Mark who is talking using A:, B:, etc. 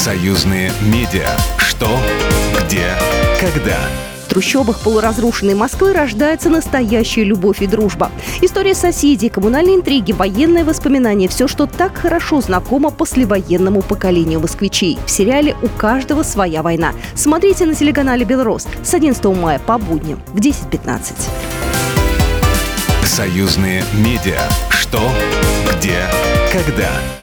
A: Союзные медиа. Что, где, когда.
B: В трущобах полуразрушенной Москвы рождается настоящая любовь и дружба. История соседей, коммунальные интриги, военные воспоминания – все, что так хорошо знакомо послевоенному поколению москвичей. В сериале «У каждого своя война». Смотрите на телеканале «Белрос» с 11 мая по будням в 10:15.
A: Союзные медиа. Что, где, когда.